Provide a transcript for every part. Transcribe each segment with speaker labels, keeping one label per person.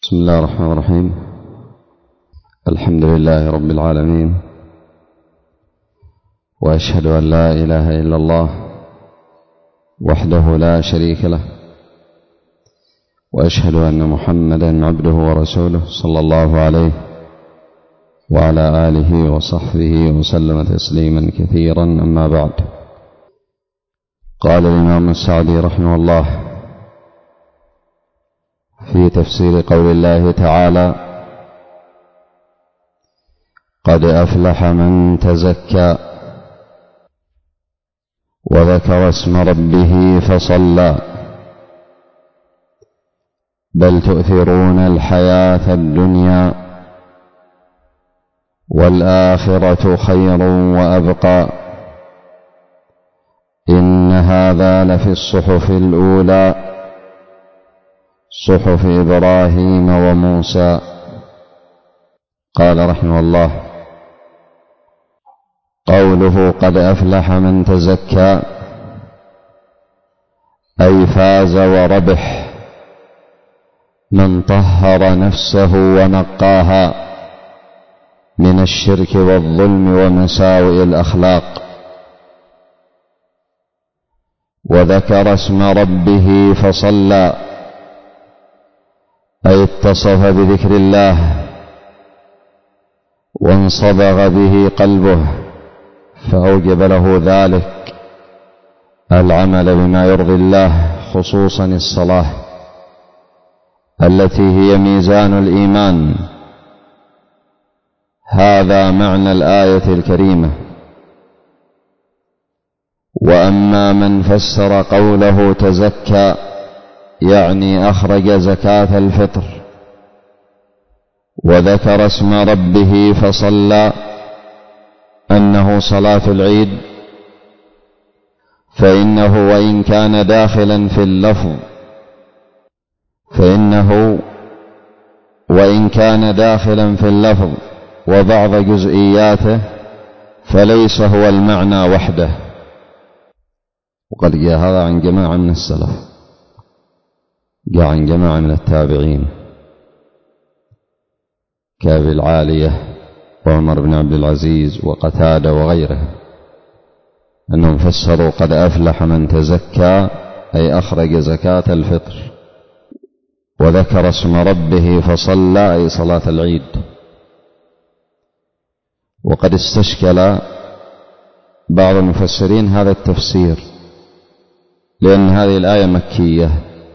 Speaker 1: بسم الله الرحمن الرحيم. الحمد لله رب العالمين، وأشهد أن لا إله إلا الله وحده لا شريك له، وأشهد أن محمدا عبده ورسوله صلى الله عليه وعلى آله وصحبه وسلم تسليما كثيرا. أما بعد، قال الإمام السعدي رحمه الله في تفسير قول الله تعالى: قد أفلح من تزكى وذكر اسم ربه فصلى بل تؤثرون الحياة الدنيا والآخرة خير وأبقى إن هذا لفي الصحف الأولى صحف إبراهيم وموسى. قال رحمه الله: قوله قد أفلح من تزكى أي فاز وربح من طهر نفسه ونقاها من الشرك والظلم ومساوئ الأخلاق، وذكر اسم ربه فصلى أي اتصف بذكر الله وانصبغ به قلبه فأوجب له ذلك العمل بما يرضي الله، خصوصا الصلاة التي هي ميزان الإيمان. هذا معنى الآية الكريمة. وأما من فسر قوله تزكى يعني أخرج زكاة الفطر وذكر اسم ربه فصلى أنه صلاة العيد، فإنه وإن كان داخلا في اللفظ وبعض جزئياته فليس هو المعنى وحده. وقد جاء هذا عن جماعة من السلف، جاء عن جماعة من التابعين كأبي العالية وعمر بن عبد العزيز وقتادة وغيره، أنهم فسروا قد أفلح من تزكى أي أخرج زكاة الفطر وذكر اسم ربه فصلى أي صلاة العيد. وقد استشكل بعض المفسرين هذا التفسير، لأن هذه الآية مكية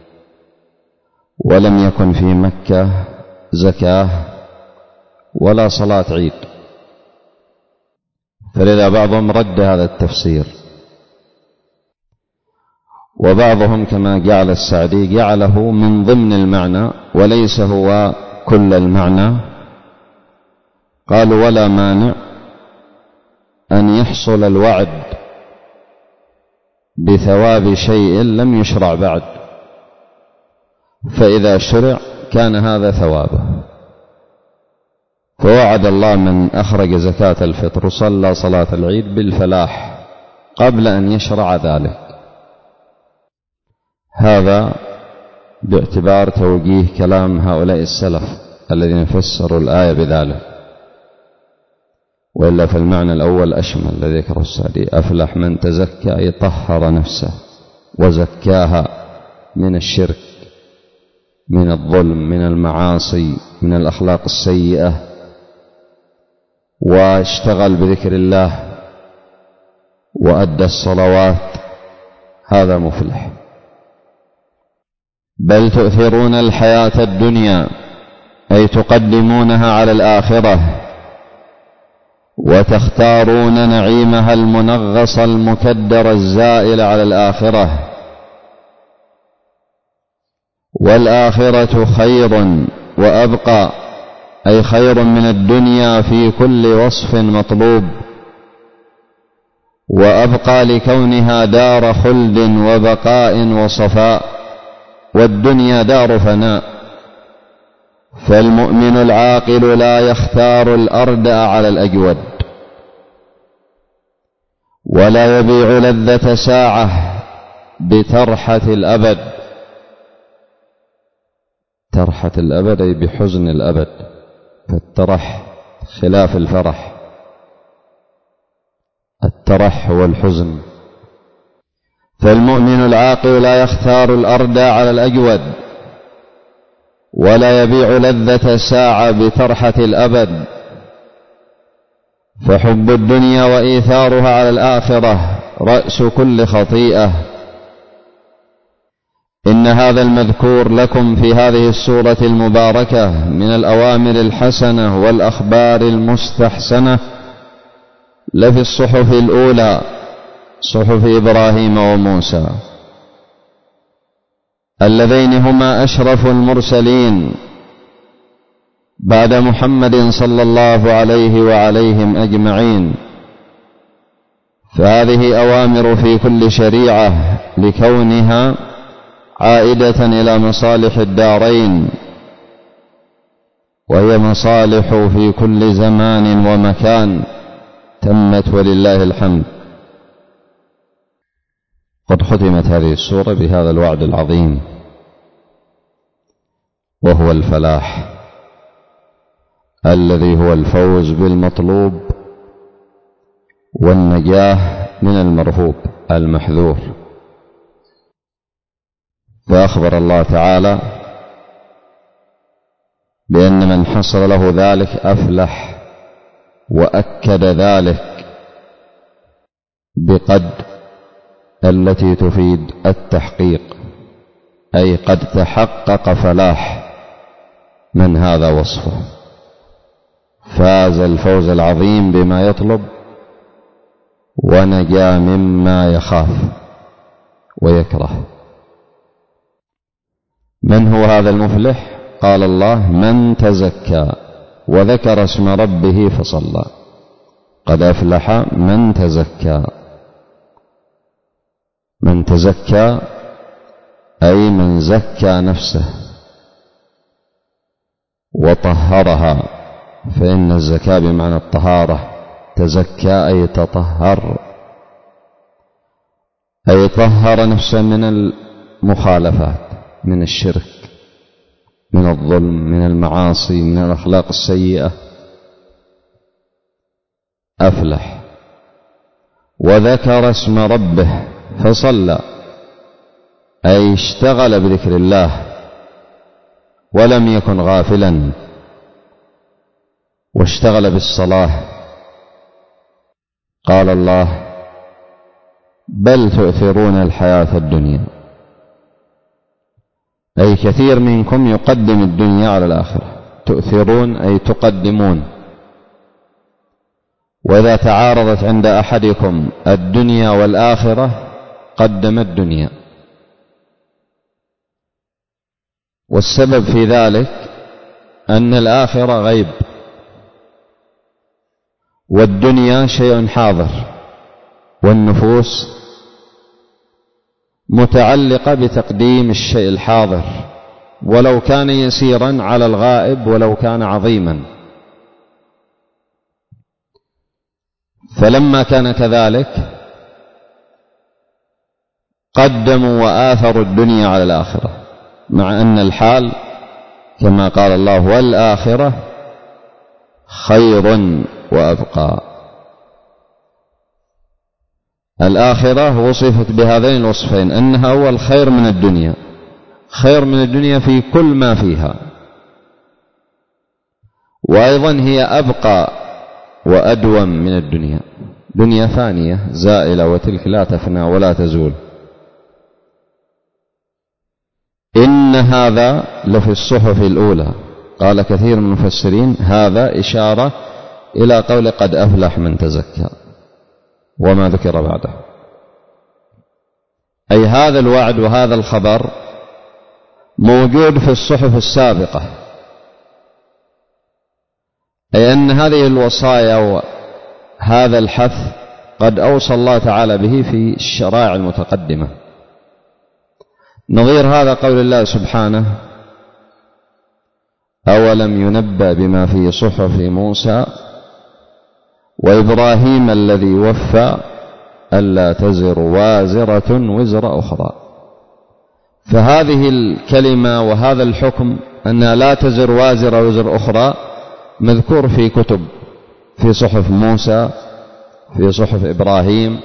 Speaker 1: ولم يكن في مكة زكاة ولا صلاة عيد، فلذا بعضهم رد هذا التفسير، وبعضهم كما جعل السعدي جعله من ضمن المعنى وليس هو كل المعنى. قالوا: ولا مانع أن يحصل الوعد بثواب شيء لم يشرع بعد، فإذا شرع كان هذا ثوابه. فوعد الله من أخرج زكاة الفطر صلى صلاة العيد بالفلاح قبل أن يشرع ذلك. هذا باعتبار توجيه كلام هؤلاء السلف الذين فسروا الآية بذلك، وإلا فالمعنى الأول أشمل الذي ذكره السعدي: أفلح من تزكى أي طهر نفسه وزكاها من الشرك، من الظلم، من المعاصي، من الأخلاق السيئة، واشتغل بذكر الله وأدى الصلوات، هذا مفلح. بل تؤثرون الحياة الدنيا أي تقدمونها على الآخرة، وتختارون نعيمها المنغص المكدر الزائل على الآخرة، والآخرة خير وأبقى أي خير من الدنيا في كل وصف مطلوب، وأبقى لكونها دار خلد وبقاء وصفاء، والدنيا دار فناء. فالمؤمن العاقل لا يختار الأردأ على الأجود، ولا يبيع لذة ساعة بترحة الأبد، ترحة الأبد أي بحزن الأبد، فالترح خلاف الفرح، الترح هو الحزن. فالمؤمن العاقل لا يختار الأردى على الأجود، ولا يبيع لذة ساعة بترحة الأبد، فحب الدنيا وإيثارها على الآخرة رأس كل خطيئة. إن هذا المذكور لكم في هذه السورة المباركة من الأوامر الحسنة والأخبار المستحسنة لفي الصحف الأولى، صحف إبراهيم وموسى، اللذين هما أشرف المرسلين بعد محمد صلى الله عليه وعليهم أجمعين. فهذه أوامر في كل شريعة لكونها عائدة إلى مصالح الدارين، وهي مصالح في كل زمان ومكان تمت ولله الحمد. قد ختمت هذه السورة بهذا الوعد العظيم، وهو الفلاح الذي هو الفوز بالمطلوب والنجاة من المرهوب المحذور. فأخبر الله تعالى بأن من حصل له ذلك أفلح، وأكد ذلك بقد التي تفيد التحقيق، أي قد تحقق فلاح من هذا وصفه، فاز الفوز العظيم بما يطلب ونجا مما يخاف ويكره. من هو هذا المفلح؟ قال الله: من تزكى وذكر اسم ربه فصلى. قد أفلح من تزكى. من تزكى أي من زكى نفسه وطهرها، فإن الزكاة بمعنى الطهارة، تزكى أي تطهر، أي طهر نفسه من المخالفات، من الشرك، من الظلم، من المعاصي، من الأخلاق السيئة. أفلح. وذكر اسم ربه فصلى، أي اشتغل بذكر الله ولم يكن غافلا، واشتغل بالصلاة. قال الله: بل تؤثرون الحياة الدنيا، أي كثير منكم يقدم الدنيا على الآخرة. تؤثرون أي تقدمون. وإذا تعارضت عند أحدكم الدنيا والآخرة قدم الدنيا، والسبب في ذلك أن الآخرة غيب، والدنيا شيء حاضر، والنفوس متعلقة بتقديم الشيء الحاضر ولو كان يسيرا على الغائب ولو كان عظيما. فلما كان كذلك قدموا وآثروا الدنيا على الآخرة، مع أن الحال كما قال الله: والآخرة خير وأبقى. الآخرة وصفت بهذين الوصفين، أنها هو الخير من الدنيا، خير من الدنيا في كل ما فيها، وأيضا هي أبقى وأدوم من الدنيا. دنيا فانية زائلة، وتلك لا تفنى ولا تزول. إن هذا لفي الصحف الأولى. قال كثير من المفسرين هذا إشارة إلى قول قد أفلح من تزكى وما ذكر بعده، أي هذا الوعد وهذا الخبر موجود في الصحف السابقة، أي أن هذه الوصايا وهذا الحث قد أوصى الله تعالى به في الشرائع المتقدمة. نظير هذا قول الله سبحانه: أولم ينبأ بما في صحف موسى وإبراهيم الذي وفى ألا تزر وازرة وزر أخرى. فهذه الكلمة وهذا الحكم أنها لا تزر وازرة وزر أخرى مذكور في كتب، في صحف موسى، في صحف إبراهيم.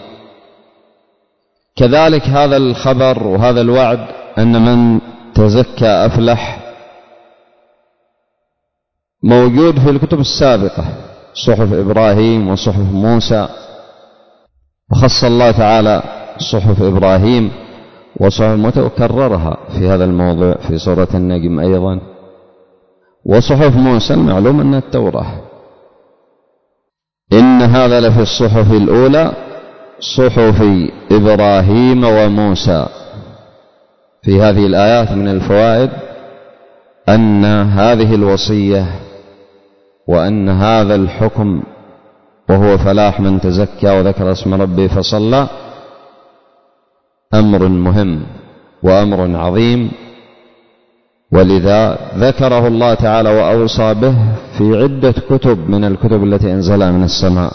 Speaker 1: كذلك هذا الخبر وهذا الوعد أن من تزكى أفلح موجود في الكتب السابقة، صحف إبراهيم وصحف موسى، وخص الله تعالى صحف إبراهيم وصحف موسى وكررها في هذا الموضوع في سورة النجم أيضا. وصحف موسى المعلوم أن التوراة. إن هذا لفي الصحف الأولى صحف إبراهيم وموسى. في هذه الآيات من الفوائد أن هذه الوصية وأن هذا الحكم وهو فلاح من تزكى وذكر اسم ربه فصلى أمر مهم وأمر عظيم، ولذا ذكره الله تعالى وأوصى به في عدة كتب من الكتب التي أنزلها من السماء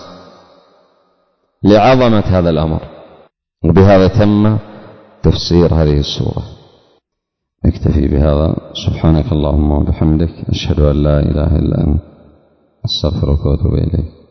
Speaker 1: لعظمة هذا الأمر. وبهذا تم تفسير هذه السورة. نكتفي بهذا. سبحانك اللهم وبحمدك، أشهد أن لا إله إلا أنت، أستغفرك وأتوب إليك.